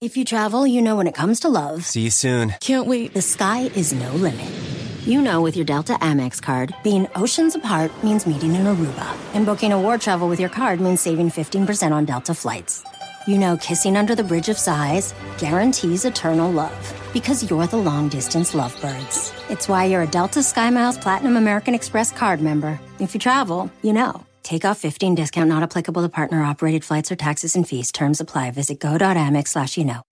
If you travel, you know when it comes to love. See you soon. Can't wait. The sky is no limit. You know with your Delta Amex card, being oceans apart means meeting in Aruba. And booking a war travel with your card means saving 15% on Delta flights. You know kissing under the Bridge of Sighs guarantees eternal love. Because you're the long-distance lovebirds. It's why you're a Delta SkyMiles Platinum American Express card member. If you travel, you know. Take off 15 discount not applicable to partner-operated flights or taxes and fees. Terms apply. Visit go.amex/you-know.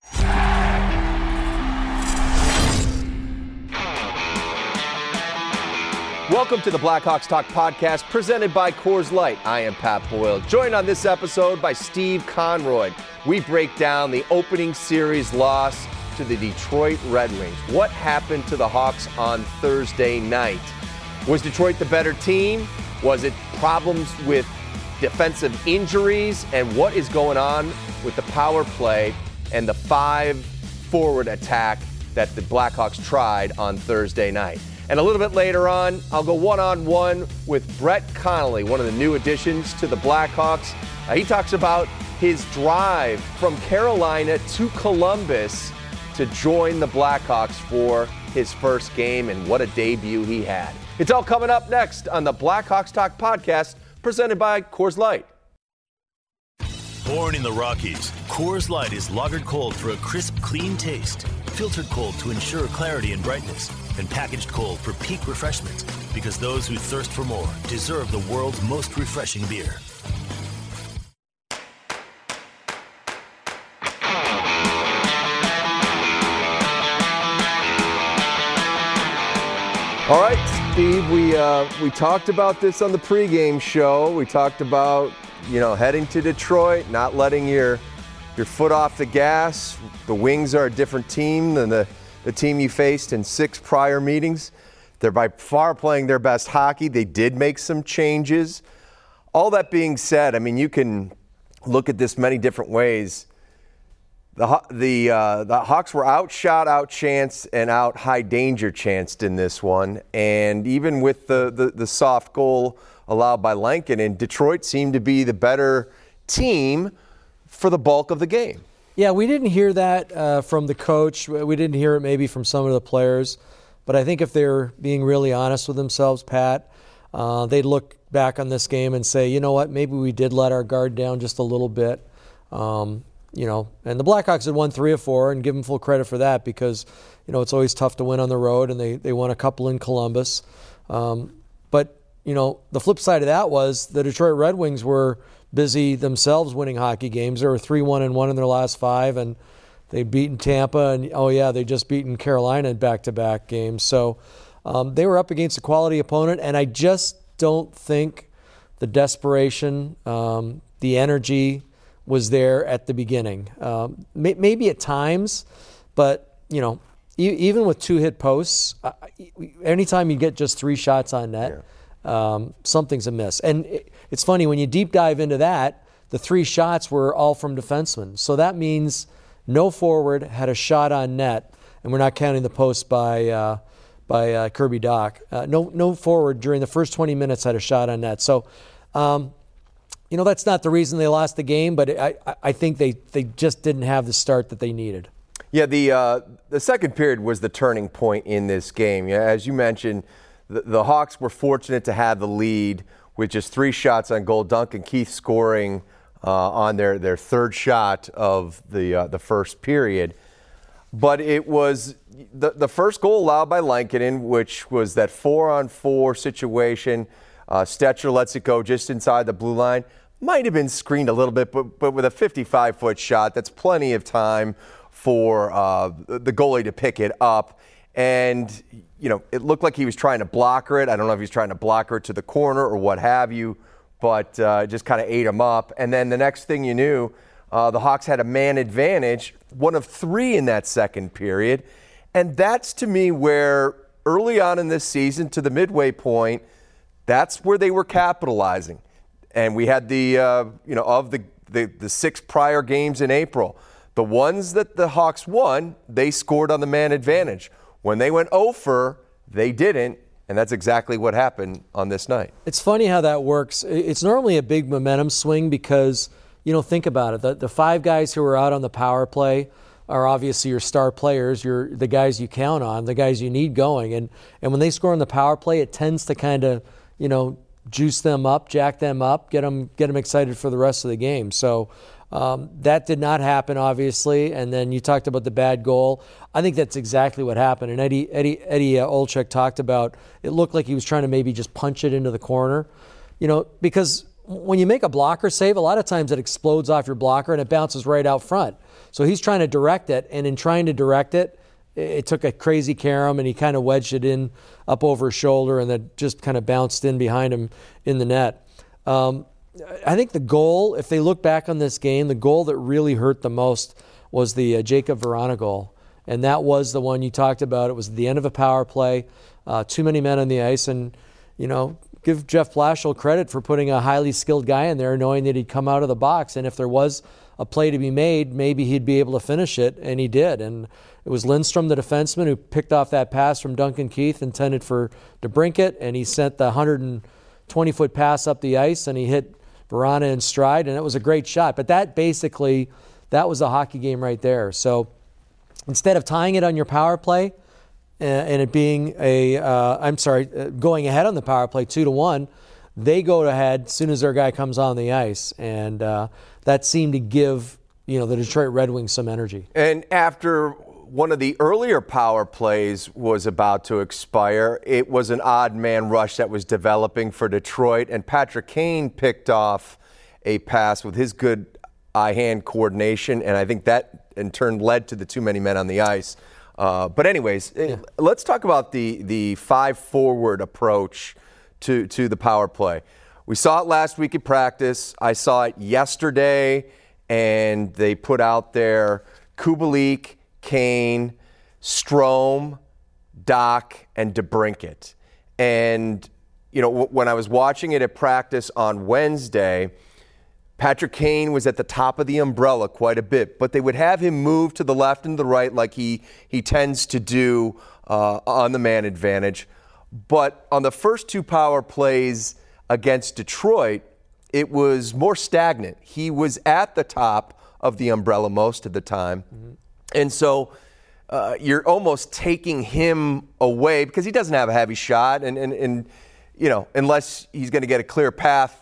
Welcome to the Blackhawks Talk podcast presented by Coors Light. I am Pat Boyle, joined on this episode by Steve Conroy. We break down the opening series loss to the Detroit Red Wings. What happened to the Hawks on Thursday night? Was Detroit the better team? Was it problems with defensive injuries? And what is going on with the power play and the 5-forward attack that the Blackhawks tried on Thursday night? And a little bit later on, I'll go one-on-one with Brett Connolly, one of the new additions to the Blackhawks. He talks about his drive from Carolina to Columbus to join the Blackhawks for his first game, and what a debut he had. It's all coming up next on the Blackhawks Talk podcast, presented by Coors Light. Born in the Rockies, Coors Light is lagered cold for a crisp, clean taste. Filtered cold to ensure clarity and brightness. And packaged cold for peak refreshment. Because those who thirst for more deserve the world's most refreshing beer. All right, Steve, we talked about this on the pregame show. We talked about, heading to Detroit, not letting your foot off the gas. The Wings are a different team than the team you faced in 6 prior meetings. They're by far playing their best hockey. They did make some changes. All that being said, you can look at this many different ways. The Hawks were outshot, outchanced, and out high danger chanced in this one. And even with the soft goal allowed by Lankinen, Detroit seemed to be the better team for the bulk of the game. Yeah, we didn't hear that from the coach. We didn't hear it maybe from some of the players. But I think if they're being really honest with themselves, Pat, they'd look back on this game and say, you know what, maybe we did let our guard down just a little bit. And the Blackhawks had won 3 of 4, and give them full credit for that because, it's always tough to win on the road, and they won a couple in Columbus. But the flip side of that was the Detroit Red Wings were busy themselves winning hockey games. They were 3-1-1 in their last 5, and they'd beaten Tampa, and they just beaten Carolina in back-to-back games. So they were up against a quality opponent, and I just don't think the desperation, the energy was there at the beginning. Maybe at times, but, even with 2 hit posts, anytime you get just 3 shots on net, something's amiss. And it's funny, when you deep dive into that, the 3 shots were all from defensemen. So that means no forward had a shot on net, and we're not counting the post by Kirby Dach. No forward during the first 20 minutes had a shot on net. So, that's not the reason they lost the game, but I think they just didn't have the start that they needed. Yeah, the second period was the turning point in this game. As you mentioned, the Hawks were fortunate to have the lead with just 3 shots on goal. Duncan Keith scoring on their third shot of the first period. But it was the first goal allowed by Lankinen, which was that 4-on-4 situation. Stetcher lets it go just inside the blue line. Might have been screened a little bit, but with a 55-foot shot, that's plenty of time for the goalie to pick it up. And, it looked like he was trying to block her it. I don't know if he's trying to block her to the corner or what have you, but just kind of ate him up. And then the next thing you knew, the Hawks had a man advantage, 1 of 3 in that second period. And that's, to me, where early on in this season, to the midway point, that's where they were capitalizing. And we had of the 6 prior games in April, the ones that the Hawks won, they scored on the man advantage. When they went 0-for, they didn't, and that's exactly what happened on this night. It's funny how that works. It's normally a big momentum swing because, think about it. The 5 guys who are out on the power play are obviously your star players, the guys you count on, the guys you need going. And when they score on the power play, it tends to kind of, juice them up, jack them up, get them excited for the rest of the game. So that did not happen, obviously. And then you talked about the bad goal. I think that's exactly what happened. And Eddie Olczyk talked about it looked like he was trying to maybe just punch it into the corner, because when you make a blocker save, a lot of times it explodes off your blocker and it bounces right out front. So he's trying to direct it, and in trying to direct it, it took a crazy carom, and he kind of wedged it in up over his shoulder, and then just kind of bounced in behind him in the net. I think the goal, if they look back on this game, the goal that really hurt the most was the Jacob Vrana goal. And that was the one you talked about. It was the end of a power play, too many men on the ice, and, give Jeff Blashill credit for putting a highly skilled guy in there, knowing that he'd come out of the box. And if there was a play to be made, maybe he'd be able to finish it, and he did. And it was Lindstrom, the defenseman, who picked off that pass from Duncan Keith intended for DeBrincat, and he sent the 120-foot pass up the ice, and he hit Vrana in stride, and it was a great shot. But that was a hockey game right there. So instead of tying it on your power play, and it being going ahead on the power play 2-1, they go ahead as soon as their guy comes on the ice, and that seemed to give the Detroit Red Wings some energy. And after one of the earlier power plays was about to expire, it was an odd man rush that was developing for Detroit, and Patrick Kane picked off a pass with his good eye-hand coordination, and I think that in turn led to the too many men on the ice. But anyways, let's talk about the 5-forward approach to the power play. We saw it last week at practice. I saw it yesterday, and they put out there Kubalik, Kane, Strome, Dach, and DeBrincat. And, when I was watching it at practice on Wednesday, Patrick Kane was at the top of the umbrella quite a bit, but they would have him move to the left and the right like he tends to do on the man advantage. But on the first two power plays against Detroit, it was more stagnant. He was at the top of the umbrella most of the time. Mm-hmm. And so you're almost taking him away because he doesn't have a heavy shot, and unless he's going to get a clear path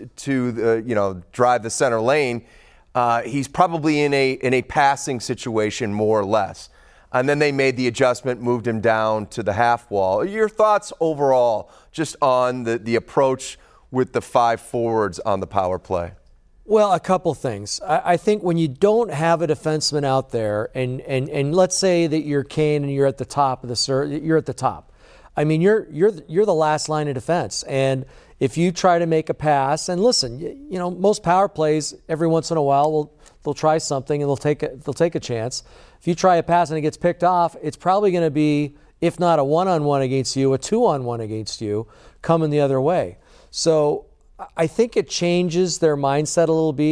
to drive the center lane, he's probably in a passing situation more or less. And then they made the adjustment, moved him down to the half wall. Your thoughts overall just on the approach with the 5 forwards on the power play? Well, a couple things. I think when you don't have a defenseman out there, and let's say that you're Kane and you're at the top of you're at the top. I mean, you're the last line of defense, and if you try to make a pass, and listen, most power plays every once in a while they'll try something and they'll take a chance. If you try a pass and it gets picked off, it's probably going to be, if not a 1-on-1 against you, a 2-on-1 against you, coming the other way. So I think it changes their mindset a little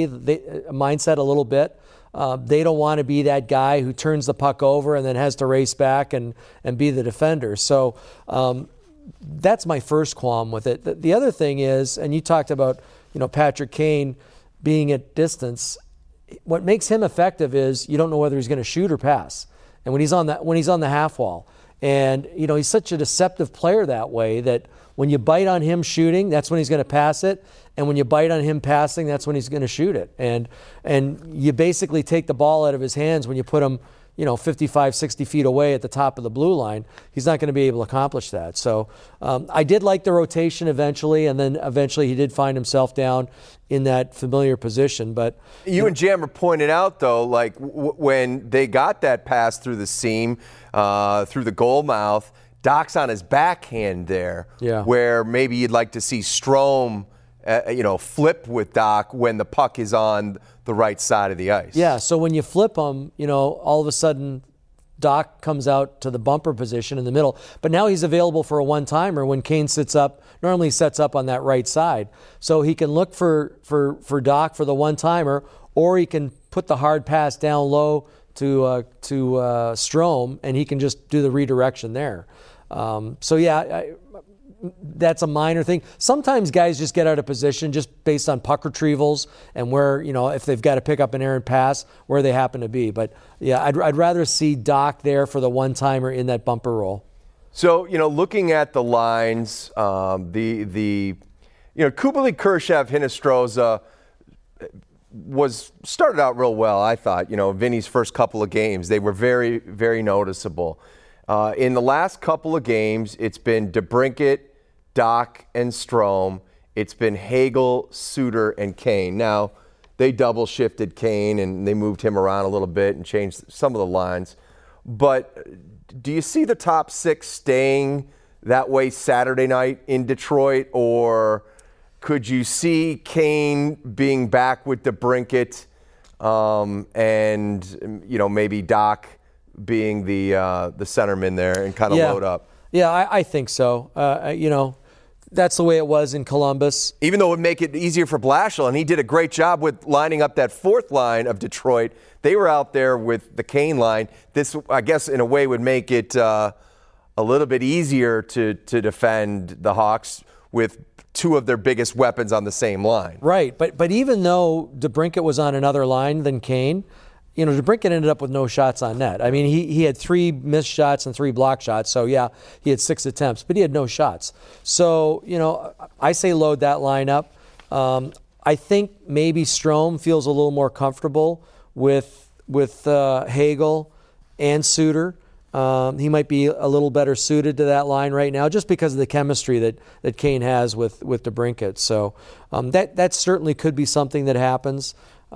bit. They don't want to be that guy who turns the puck over and then has to race back and be the defender. So that's my first qualm with it. The other thing is, and you talked about, Patrick Kane being at distance. What makes him effective is you don't know whether he's going to shoot or pass. And when he's on the half wall, and he's such a deceptive player that way that when you bite on him shooting, that's when he's going to pass it, and when you bite on him passing, that's when he's going to shoot it. And you basically take the ball out of his hands when you put him 55, 60 feet away at the top of the blue line. He's not going to be able to accomplish that. So I did like the rotation eventually, and then eventually he did find himself down in that familiar position. But you and Jammer pointed out, though, like when they got that pass through the seam, through the goal mouth, Dach's on his backhand there, where maybe you'd like to see Strome flip with Dach when the puck is on the right side of the ice. Yeah, so when you flip them, all of a sudden Dach comes out to the bumper position in the middle. But now he's available for a one-timer when Kane normally sets up on that right side. So he can look for Dach for the one-timer, or he can put the hard pass down low to Strome, and he can just do the redirection there. that's a minor thing. Sometimes guys just get out of position just based on puck retrievals and where, if they've got to pick up an errant pass, where they happen to be. But, yeah, I'd rather see Doc there for the one-timer in that bumper role. So, looking at the lines, Kubalik, Kurashev, Hinostroza started out real well, I thought. Vinny's first couple of games, they were very, very noticeable. In the last couple of games, it's been DeBrincat, Doc, and Strome. It's been Hagel, Suter, and Kane. Now, they double-shifted Kane, and they moved him around a little bit and changed some of the lines. But do you see the top six staying that way Saturday night in Detroit, or could you see Kane being back with DeBrincat and, maybe Doc being the centerman there and kind of load up? Yeah, I think so. That's the way it was in Columbus. Even though it would make it easier for Blashill, and he did a great job with lining up that fourth line of Detroit. They were out there with the Kane line. This, I guess, in a way would make it a little bit easier to defend the Hawks with two of their biggest weapons on the same line. Right, but even though DeBrincat was on another line than Kane, DeBrincat ended up with no shots on net. I mean, he had 3 missed shots and 3 block shots. So, yeah, he had 6 attempts, but he had no shots. So, I say load that line up. I think maybe Strome feels a little more comfortable with Hagel and Suter. He might be a little better suited to that line right now just because of the chemistry that Kane has with DeBrincat. So that certainly could be something that happens.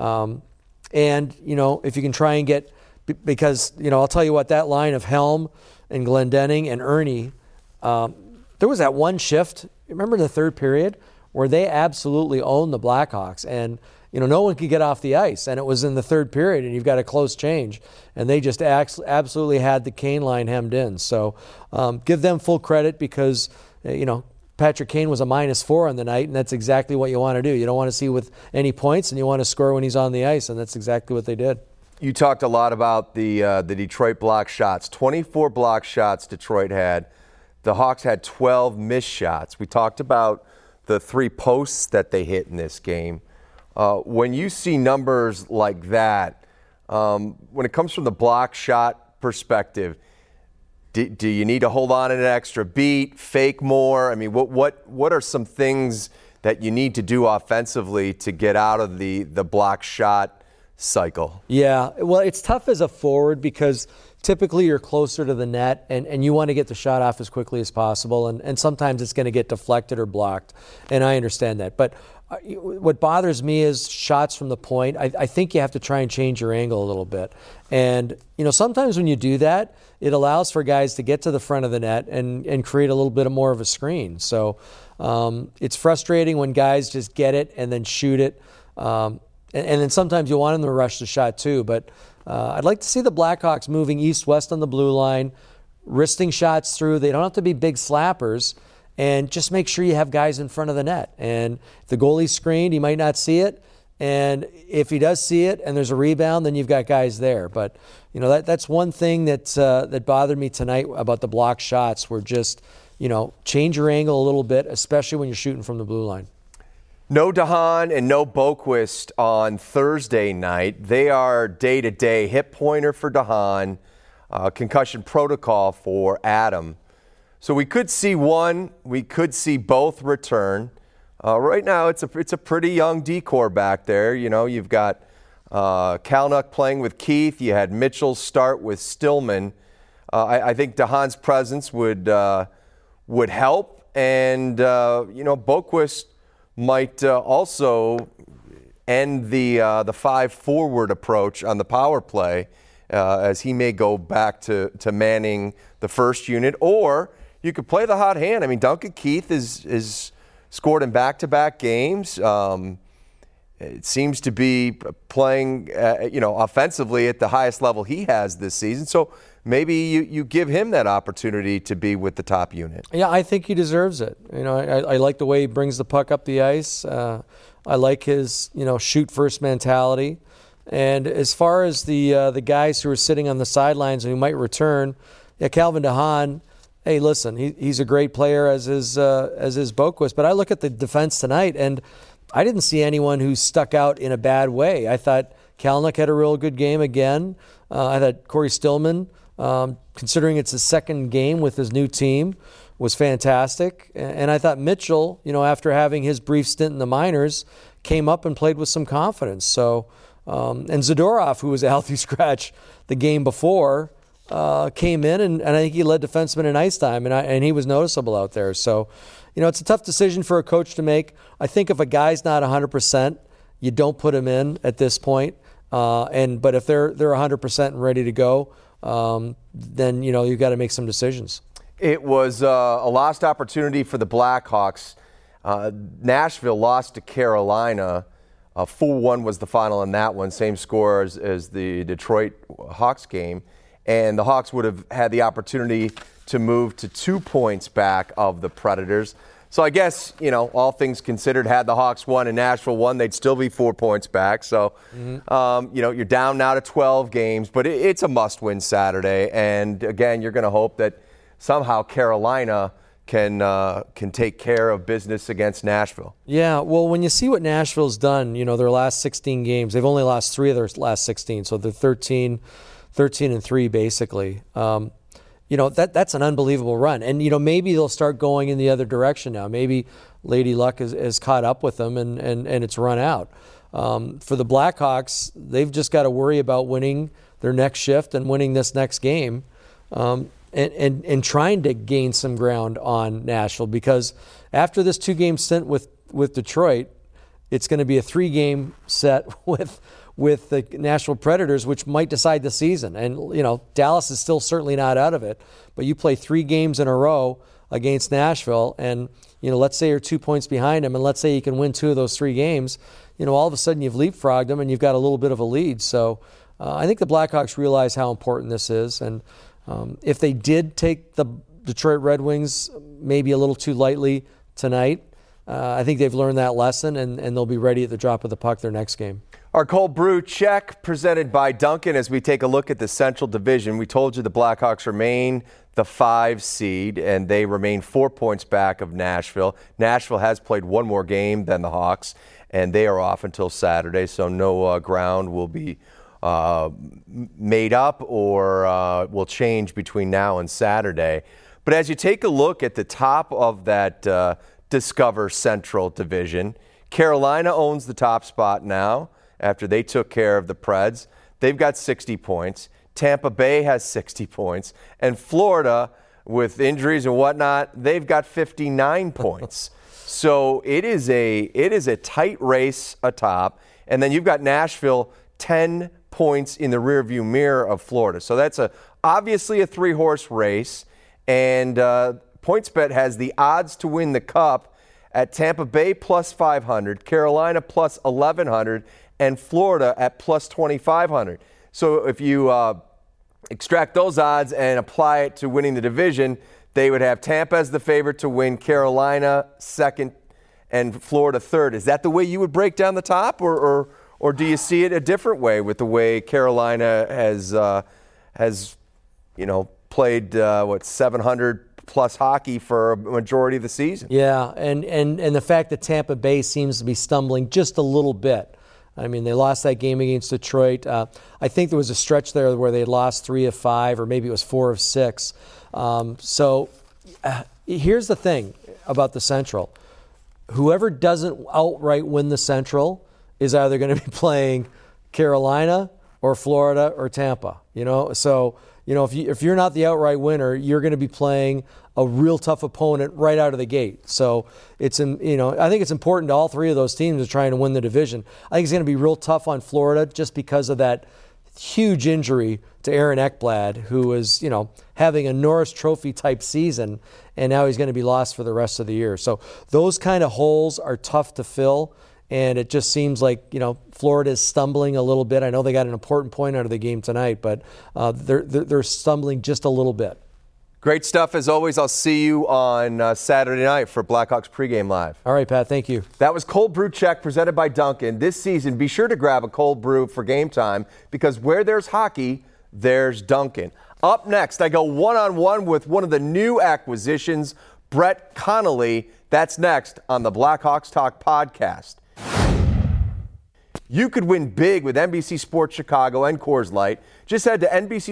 And, if you can try and get, because, I'll tell you what, that line of Helm and Glendening and Ernie, there was that one shift, remember in the third period, where they absolutely owned the Blackhawks. And, no one could get off the ice. And it was in the third period, and you've got a close change. And they just absolutely had the Kane line hemmed in. So give them full credit because, Patrick Kane was a -4 on the night, and that's exactly what you want to do. You don't want to see with any points, and you want to score when he's on the ice, and that's exactly what they did. You talked a lot about the Detroit block shots. 24 block shots Detroit had. The Hawks had 12 missed shots. We talked about the 3 posts that they hit in this game. When you see numbers like that, when it comes from the block shot perspective, do you need to hold on an extra beat, fake more? I mean, what are some things that you need to do offensively to get out of the block shot cycle? Yeah, well, it's tough as a forward because typically you're closer to the net and you want to get the shot off as quickly as possible, and sometimes it's going to get deflected or blocked, and I understand that. But what bothers me is shots from the point. I think you have to try and change your angle a little bit. And, sometimes when you do that, it allows for guys to get to the front of the net and create a little bit more of a screen. So it's frustrating when guys just get it and then shoot it. And then sometimes you want them to rush the shot too. But I'd like to see the Blackhawks moving east-west on the blue line, wristing shots through. They don't have to be big slappers. And just make sure you have guys in front of the net. And if the goalie's screened, he might not see it. And if he does see it and there's a rebound, then you've got guys there. But, that's one thing that bothered me tonight about the block shots were just, change your angle a little bit, especially when you're shooting from the blue line. No DeHaan and no Boqvist on Thursday night. They are day-to-day. Hip pointer for DeHaan, concussion protocol for Adam. So we could see one, we could see both return. Right now, it's a pretty young decor back there. You've got Kalynuk playing with Keith. You had Mitchell start with Stillman. I think DeHaan's presence would help, and Boqvist might also end the 5-forward approach on the power play, as he may go back to manning the first unit, or you could play the hot hand. I mean, Duncan Keith is scored in back-to-back games. It seems to be playing, offensively at the highest level he has this season. So maybe you give him that opportunity to be with the top unit. Yeah, I think he deserves it. I like the way he brings the puck up the ice. I like his, shoot-first mentality. And as far as the guys who are sitting on the sidelines and who might return, Calvin DeHaan, hey, listen, he's a great player as is Boquist, but I look at the defense tonight, and I didn't see anyone who stuck out in a bad way. I thought Kalnick had a real good game again. I thought Corey Stillman, considering it's his second game with his new team, was fantastic. And I thought Mitchell, after having his brief stint in the minors, came up and played with some confidence. So, and Zadorov, who was a healthy scratch the game before, came in, and I think he led defensemen in ice time, and he was noticeable out there. So, it's a tough decision for a coach to make. I think if a guy's not 100%, you don't put him in at this point. But if they're 100% and ready to go, then you've got to make some decisions. It was a lost opportunity for the Blackhawks. Nashville lost to Carolina. 4-1 was the final in that one, same score as the Detroit Hawks game. And the Hawks would have had the opportunity to move to 2 points back of the Predators. So I guess, all things considered, had the Hawks won and Nashville won, they'd still be 4 points back. So, you're down now to 12 games, but it's a must-win Saturday. And, again, you're going to hope that somehow Carolina can take care of business against Nashville. Yeah, well, when you see what Nashville's done, their last 16 games, they've only lost 3 of their last 16, so they're 13-3 basically. That's an unbelievable run. And, maybe they'll start going in the other direction now. Maybe Lady Luck has caught up with them and it's run out. For the Blackhawks, they've just got to worry about winning their next shift and winning this next game. And trying to gain some ground on Nashville, because after this 2-game stint with Detroit, it's going to be a 3-game set with the Nashville Predators, which might decide the season. And, Dallas is still certainly not out of it, but you play 3 games in a row against Nashville, and, let's say you're 2 points behind them, and let's say you can win 2 of those 3 games, all of a sudden you've leapfrogged them and you've got a little bit of a lead. So I think the Blackhawks realize how important this is, and if they did take the Detroit Red Wings maybe a little too lightly tonight, I think they've learned that lesson, and they'll be ready at the drop of the puck their next game. Our cold brew check presented by Dunkin' as we take a look at the Central Division. We told you the Blackhawks remain the 5 seed, and they remain 4 points back of Nashville. Nashville has played 1 more game than the Hawks, and they are off until Saturday, so no ground will be made up or will change between now and Saturday. But as you take a look at the top of that Discover Central Division, Carolina owns the top spot now after they took care of the Preds. They've got 60 points. Tampa Bay has 60 points. And Florida, with injuries and whatnot, they've got 59 points. So it is a tight race atop. And then you've got Nashville 10 points in the rearview mirror of Florida. So that's obviously a 3-horse race. And PointsBet has the odds to win the Cup at Tampa Bay plus 500, Carolina plus 1,100, and Florida at plus 2,500. So if you extract those odds and apply it to winning the division, they would have Tampa as the favorite to win, Carolina second, and Florida third. Is that the way you would break down the top, or do you see it a different way with the way Carolina has played 700 plus hockey for a majority of the season? Yeah, and the fact that Tampa Bay seems to be stumbling just a little bit. I mean, they lost that game against Detroit. I think there was a stretch there where they had lost 3 of 5, or maybe it was 4 of 6. So here's the thing about the Central. Whoever doesn't outright win the Central is either going to be playing Carolina or Florida or Tampa. So if you're not the outright winner, you're going to be playing a real tough opponent right out of the gate. So I think it's important to all 3 of those teams to try and win the division. I think it's going to be real tough on Florida just because of that huge injury to Aaron Ekblad, who is, having a Norris Trophy type season, and now he's going to be lost for the rest of the year. So those kind of holes are tough to fill. And it just seems like, Florida is stumbling a little bit. I know they got an important point out of the game tonight, but they're stumbling just a little bit. Great stuff as always. I'll see you on Saturday night for Blackhawks pregame live. All right, Pat. Thank you. That was Cold Brew Check presented by Dunkin'. This season, be sure to grab a cold brew for game time, because where there's hockey, there's Duncan. Up next, I go one-on-one with one of the new acquisitions, Brett Connolly. That's next on the Blackhawks Talk podcast. You could win big with NBC Sports Chicago and Coors Light. Just head to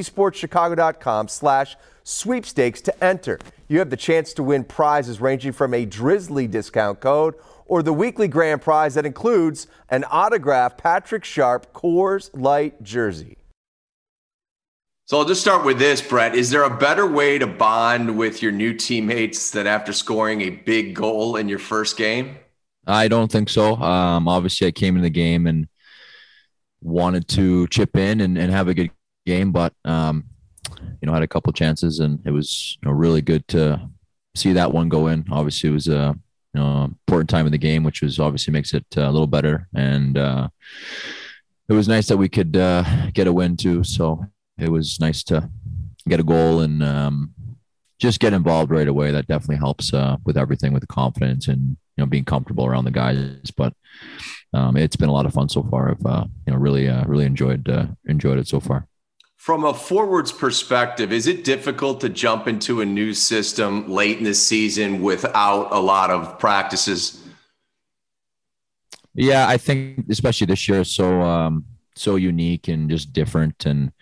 NBCSportsChicago.com/sweepstakes to enter. You have the chance to win prizes ranging from a Drizzly discount code or the weekly grand prize that includes an autographed Patrick Sharp Coors Light jersey. So I'll just start with this, Brett. Is there a better way to bond with your new teammates than after scoring a big goal in your first game? I don't think so. Obviously, I came into the game and wanted to chip in and have a good game, but had a couple chances, and it was really good to see that one go in. Obviously, it was a important time in the game, which was obviously makes it a little better, and it was nice that we could get a win too. So it was nice to get a goal and just get involved right away. That definitely helps with everything, with the confidence and being comfortable around the guys. But it's been a lot of fun so far. I've really enjoyed it so far. From a forwards perspective, is it difficult to jump into a new system late in the season without a lot of practices? Yeah, I think especially this year is so unique and just different. And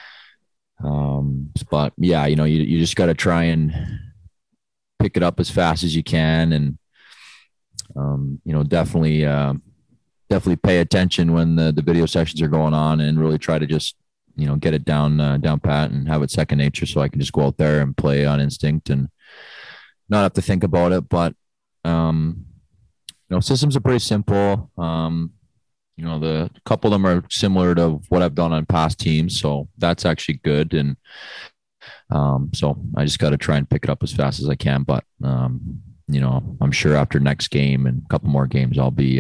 but yeah, you just got to try and pick it up as fast as you can, and definitely pay attention when the video sessions are going on, and really try to just get it down pat and have it second nature, so I can just go out there and play on instinct and not have to think about it. But systems are pretty simple. The couple of them are similar to what I've done on past teams, so that's actually good. And so I just got to try and pick it up as fast as I can. But I'm sure after next game and a couple more games, I'll be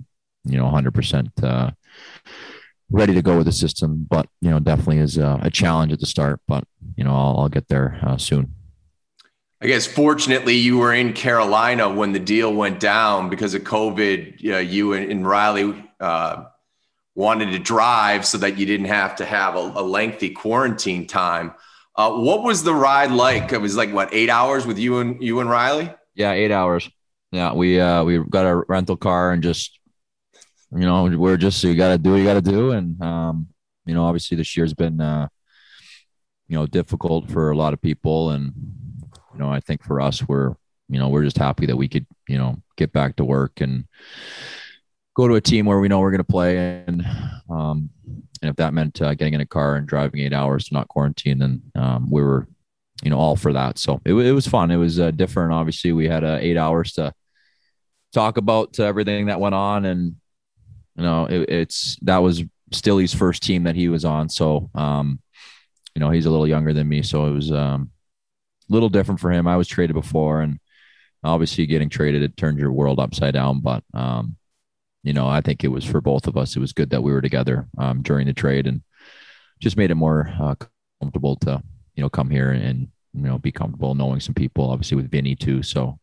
100% ready to go with the system. But definitely is a challenge at the start. But I'll get there soon. I guess fortunately you were in Carolina when the deal went down because of COVID. You and Riley wanted to drive so that you didn't have to have a lengthy quarantine time. What was the ride like? It was like 8 hours with you and Riley? Yeah, 8 hours. Yeah, we got a rental car and just we're just, you got to do what you got to do. And obviously this year's been difficult for a lot of people, and I think for us, we're just happy that we could get back to work and go to a team where we know we're going to play. And if that meant getting in a car and driving 8 hours to not quarantine, then we were, all for that. So it was fun. It was different. Obviously, we had 8 hours to talk about everything that went on. And, that was Stilly's first team that he was on. So, he's a little younger than me. So it was a little different for him. I was traded before, and obviously getting traded, it turned your world upside down. But, I think it was for both of us. It was good that we were together during the trade, and just made it more comfortable to, come here and, be comfortable knowing some people, obviously with Vinny too. So,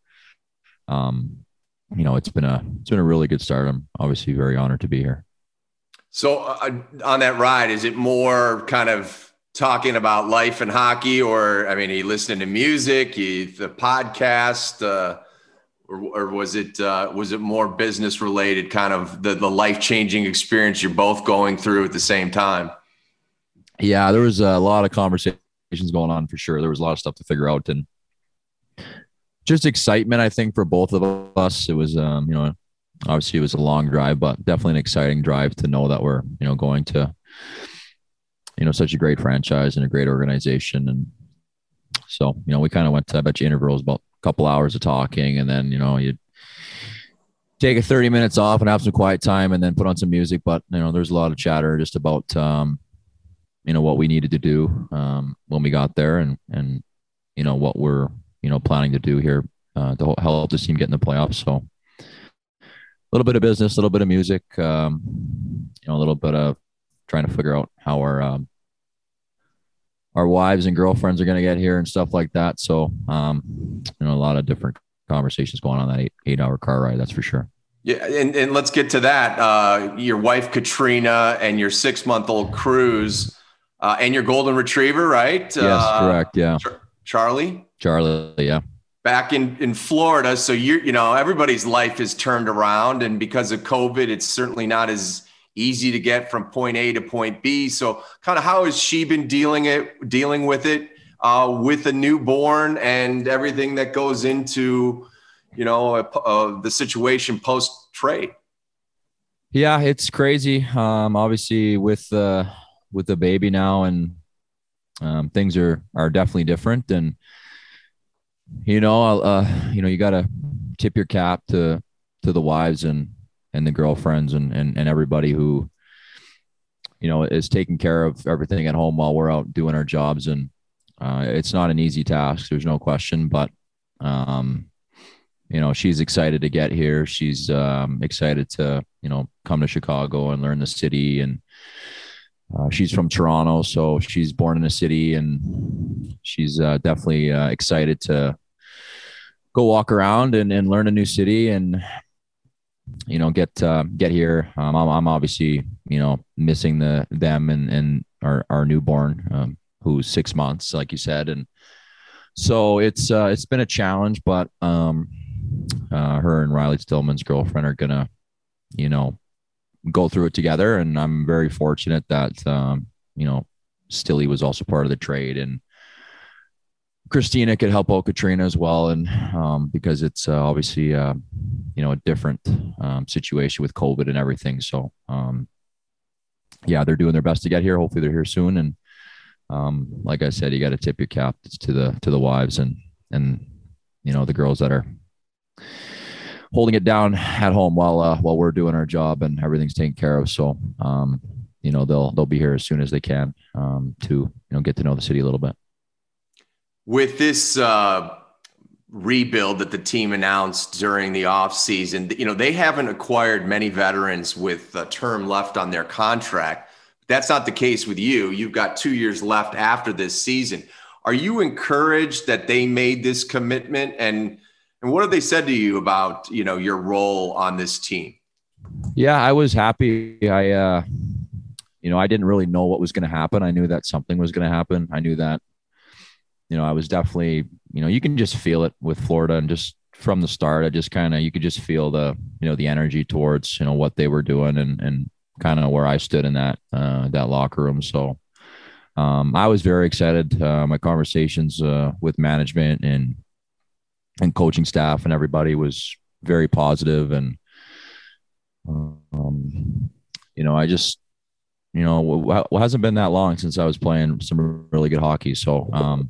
it's been a really good start. I'm obviously very honored to be here. So on that ride, is it more kind of talking about life and hockey, or, are you listening to music, the podcast, or was it more business related, kind of the life-changing experience you're both going through at the same time? Yeah, there was a lot of conversations going on for sure. There was a lot of stuff to figure out, and just excitement, I think, for both of us. It was, obviously it was a long drive, but definitely an exciting drive to know that we're, going to, such a great franchise and a great organization. And so, we kind of went to, I bet you intervals about a couple hours of talking, and then, you'd take a 30 minutes off and have some quiet time and then put on some music. But, there's a lot of chatter just about, what we needed to do when we got there, and what we're, planning to do here to help this team get in the playoffs. So a little bit of business, a little bit of music, a little bit of trying to figure out how our wives and girlfriends are going to get here and stuff like that. So, a lot of different conversations going on that 8-hour car ride. That's for sure. Yeah. And let's get to that. Your wife, Katrina, and your 6-month-old Cruz, And your golden retriever, right? Yes, correct. Yeah. Charlie, yeah. Back in Florida. So everybody's life has turned around, and because of COVID, it's certainly not as easy to get from point A to point B. So kind of how has she been dealing with it with a newborn and everything that goes into, the situation post trade? Yeah, it's crazy. Obviously with the baby now, and things are definitely different. And you got to tip your cap to the wives and the girlfriends and everybody who is taking care of everything at home while we're out doing our jobs. And it's not an easy task, there's no question, but she's excited to get here. She's excited to come to Chicago and learn the city. And she's from Toronto, so she's born in the city, and she's definitely excited to go walk around and learn a new city and get here. I'm obviously missing them and our newborn, who's 6 months, like you said, and so it's been a challenge, but her and Riley Stillman's girlfriend are gonna go through it together. And I'm very fortunate that, Stilly was also part of the trade, and Christina could help out Katrina as well. And because it's obviously, a different situation with COVID and everything. So, they're doing their best to get here. Hopefully they're here soon. And like I said, you got to tip your cap to the wives and the girls that are holding it down at home while we're doing our job and everything's taken care of. So, they'll be here as soon as they can to get to know the city a little bit. With this rebuild that the team announced during the offseason, they haven't acquired many veterans with a term left on their contract. That's not the case with you. You've got 2 years left after this season. Are you encouraged that they made this commitment? And what have they said to you about, your role on this team? Yeah, I was happy. I didn't really know what was going to happen. I knew that something was going to happen. I knew that, I was definitely, you can just feel it with Florida, and just from the start, you could just feel the energy towards, what they were doing and kind of where I stood in that locker room. So I was very excited. My conversations with management and coaching staff and everybody was very positive. And, I just, it hasn't been that long since I was playing some really good hockey. So,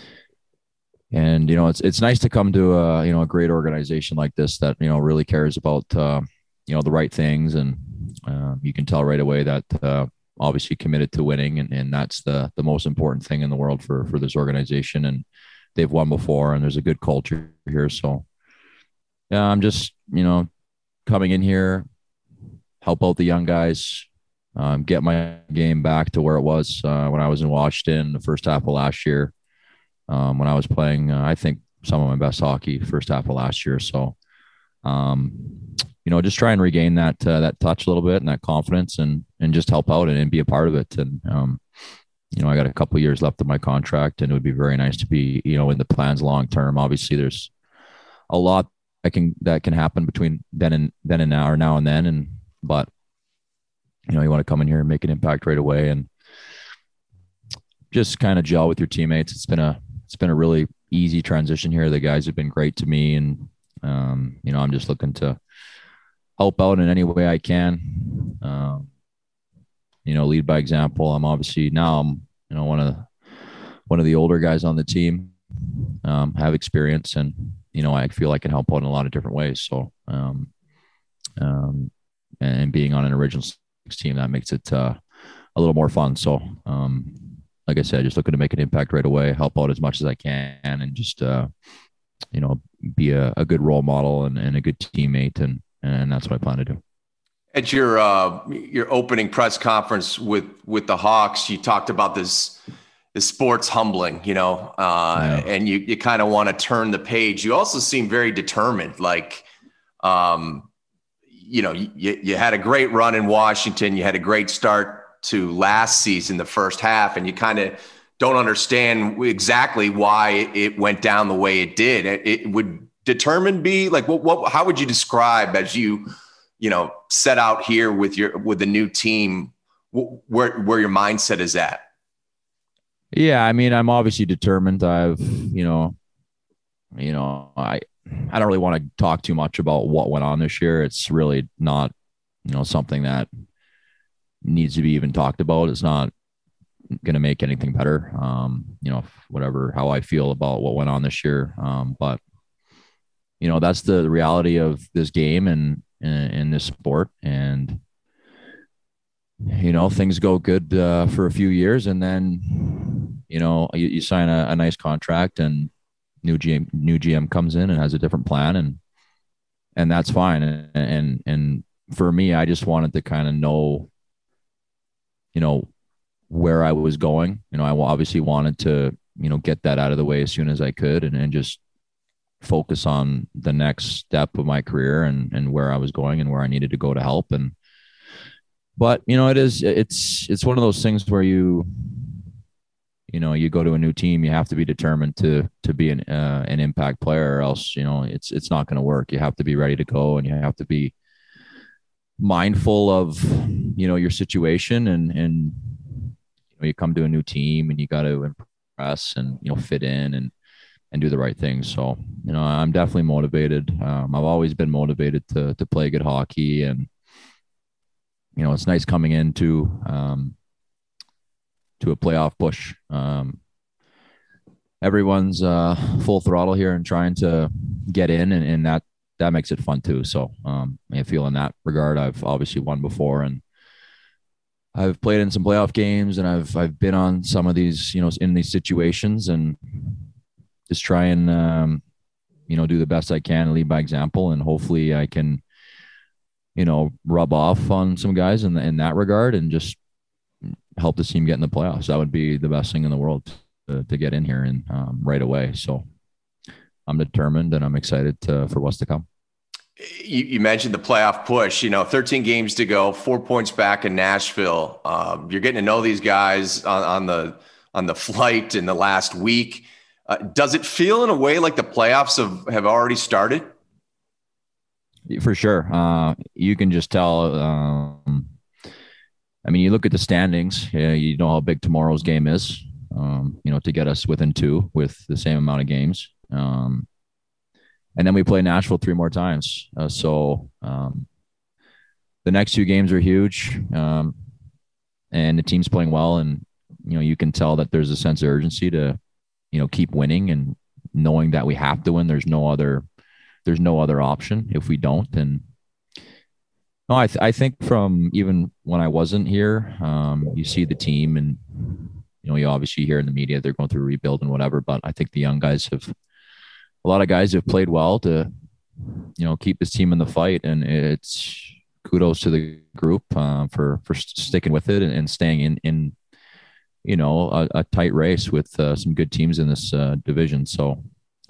it's nice to come to a great organization like this that, really cares about, the right things. And you can tell right away that obviously committed to winning. And that's the most important thing in the world for this organization. And they've won before, and there's a good culture here. So yeah, I'm just, coming in here, help out the young guys, get my game back to where it was when I was in Washington the first half of last year. When I was playing, I think some of my best hockey first half of last year. So, just try and regain that touch a little bit and that confidence and just help out and be a part of it. And, I got a couple of years left of my contract, and it would be very nice to be, in the plans long-term. Obviously there's a lot that can happen between then and now, or now and then. But you want to come in here and make an impact right away and just kind of gel with your teammates. It's been a really easy transition here. The guys have been great to me, and I'm just looking to help out in any way I can. Lead by example. I'm obviously now one of the older guys on the team. Have experience, and I feel I can help out in a lot of different ways. So, and being on an original six team, that makes it a little more fun. So, like I said, just looking to make an impact right away, help out as much as I can, and just be a good role model and a good teammate, and that's what I plan to do. At your opening press conference with the Hawks, you talked about this sports humbling, and you kind of want to turn the page. You also seem very determined. Like, you had a great run in Washington. You had a great start to last season, the first half, and you kind of don't understand exactly why it went down the way it did. It would determined be like, how would you describe as you set out here with the new team, where your mindset is at? Yeah. I mean, I'm obviously determined. I don't really want to talk too much about what went on this year. It's really not, something that needs to be even talked about. It's not going to make anything better. Whatever, how I feel about what went on this year. But that's the reality of this game and in this sport. And, things go good for a few years, and then, you sign a nice contract, and new GM comes in and has a different plan, and that's fine. And for me, I just wanted to kind of know, where I was going. I obviously wanted to, get that out of the way as soon as I could, and just focus on the next step of my career and where I was going and where I needed to go to help. But it's one of those things where you go to a new team, you have to be determined to be an impact player, or else, it's not going to work. You have to be ready to go, and you have to be mindful of, your situation, and you come to a new team and you got to impress and, fit in and do the right things. So, I'm definitely motivated. I've always been motivated to play good hockey, and, it's nice coming into to a playoff push. Everyone's full throttle here and trying to get in, and that makes it fun too. So I feel in that regard, I've obviously won before, and I've played in some playoff games, and I've been on some of these, in these situations, and just try and, do the best I can and lead by example. And hopefully I can, rub off on some guys in that regard, and just help the team get in the playoffs. That would be the best thing in the world to get in here and right away. So I'm determined, and I'm excited for what's to come. You mentioned the playoff push, 13 games to go, 4 points back in Nashville. You're getting to know these guys on the flight in the last week. Does it feel in a way like the playoffs have already started? For sure. You can just tell. You look at the standings, you know how big tomorrow's game is, to get us within 2 with the same amount of games. And then we play Nashville 3 more times. So the next 2 games are huge, and the team's playing well. And, you can tell that there's a sense of urgency to, keep winning, and knowing that we have to win. There's no other option if we don't. And no, I think from even when I wasn't here, you see the team, and, you obviously hear in the media they're going through a rebuild and whatever, but I think the young guys a lot of guys have played well to, keep this team in the fight. And it's kudos to the group for sticking with it and staying in a tight race with some good teams in this division. So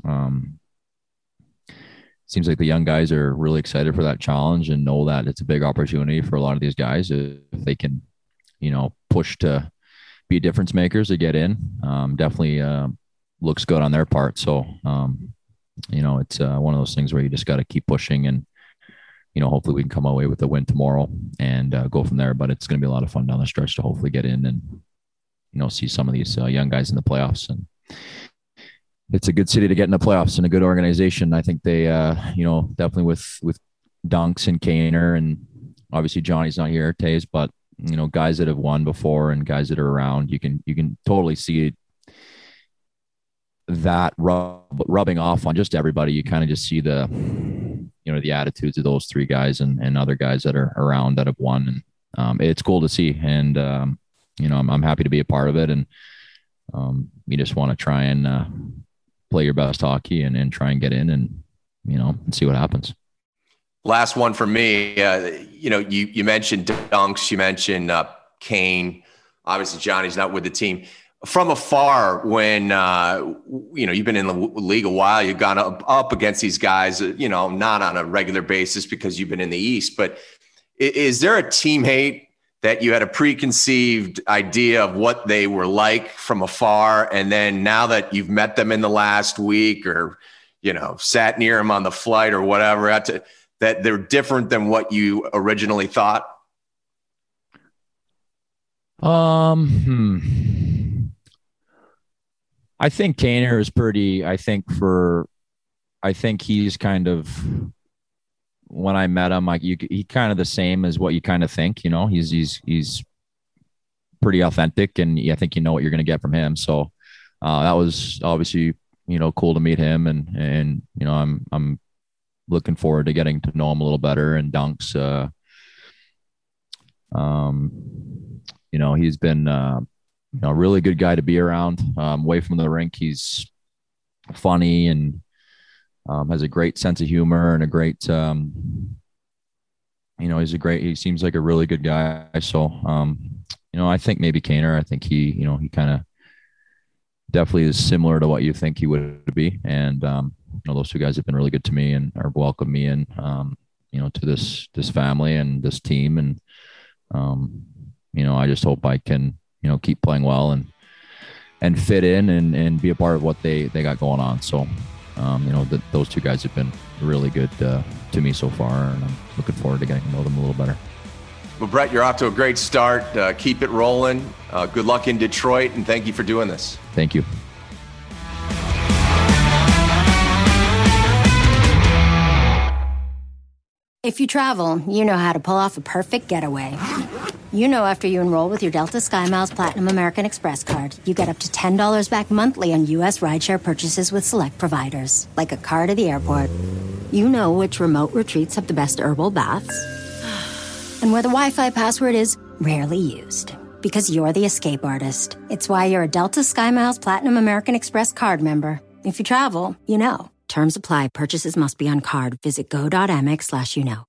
seems like the young guys are really excited for that challenge, and know that it's a big opportunity for a lot of these guys if they can, push to be difference makers to get in. Definitely looks good on their part. So, it's one of those things where you just got to keep pushing, and, hopefully we can come away with a win tomorrow and go from there. But it's going to be a lot of fun down the stretch to hopefully get in and, see some of these young guys in the playoffs. And it's a good city to get in the playoffs, and a good organization. I think they, definitely with Dunks and Kaner, and obviously Johnny's not here, Taves, but, guys that have won before and guys that are around, you can totally see that rubbing off on just everybody. You kind of just see the attitudes of those 3 guys and other guys that are around that have won. And it's cool to see. And, I'm happy to be a part of it. And you just want to try and play your best hockey and try and get in and see what happens. Last one for me. You mentioned Dunks, you mentioned Kane. Obviously, Johnny's not with the team. From afar, when you've been in the league a while, you've gone up against these guys, not on a regular basis because you've been in the East. But is there a teammate that you had a preconceived idea of what they were like from afar, and then now that you've met them in the last week, or sat near them on the flight or whatever, that they're different than what you originally thought? I think Kaner is pretty. I think he's kind of, when I met him, like he kind of the same as what you kind of think. He's pretty authentic, and I think what you're going to get from him. So that was obviously cool to meet him, and I'm looking forward to getting to know him a little better. And Dunk's, he's been a really good guy to be around. Away from the rink, he's funny and has a great sense of humor and a great, he seems like a really good guy. So, I think maybe Kaner, I think he kind of definitely is similar to what you think he would be. And, those two guys have been really good to me and are welcomed me in, to this family and this team. And, I just hope I can, keep playing well and fit in and be a part of what they got going on. So, those two guys have been really good to me so far, and I'm looking forward to getting to know them a little better. Well, Brett, you're off to a great start. Keep it rolling. Good luck in Detroit, and thank you for doing this. Thank you. If you travel, you know how to pull off a perfect getaway. After you enroll with your Delta SkyMiles Platinum American Express card, you get up to $10 back monthly on U.S. rideshare purchases with select providers, like a car to the airport. You know which remote retreats have the best herbal baths, and where the Wi-Fi password is rarely used. Because you're the escape artist. It's why you're a Delta SkyMiles Platinum American Express card member. If you travel, Terms apply. Purchases must be on card. Visit go.amex/.